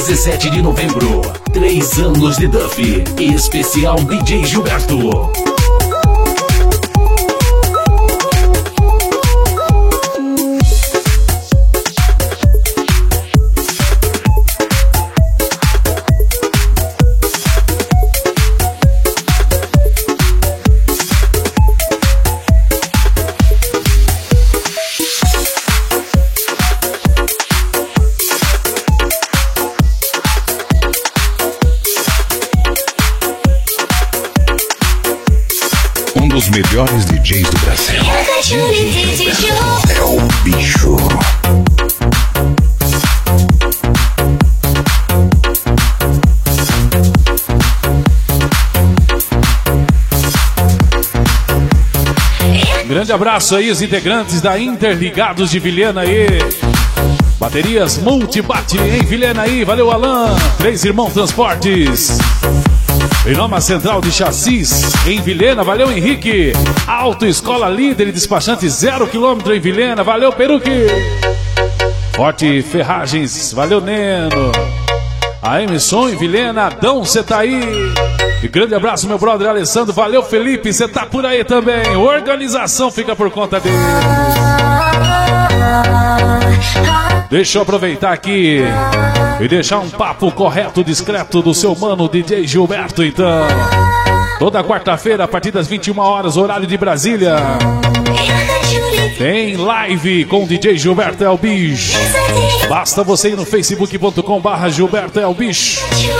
17 de novembro, 3 anos de Duff, especial DJ Gilberto. Um dos melhores DJs do Brasil. É o bicho. Grande abraço aí, os integrantes da Interligados de Vilhena aí. Baterias Multibate em Vilhena aí. Valeu, Alan. Três Irmãos Transportes. Inoma Central de Chassis em Vilhena, valeu Henrique. Autoescola Líder e Despachante 0 km em Vilhena, valeu Peruque. Forte Ferragens, valeu Neno. A Emerson em Vilhena, Adão, cê tá aí. E grande abraço meu brother Alessandro, valeu Felipe, cê tá por aí também. Organização fica por conta dele. Deixa eu aproveitar aqui e deixar um papo correto, discreto do seu mano DJ Gilberto, então. Toda quarta-feira, a partir das 21 horas, horário de Brasília, tem live com o DJ Gilberto é o Bicho. Basta você ir no facebook.com/Gilberto é o Bicho.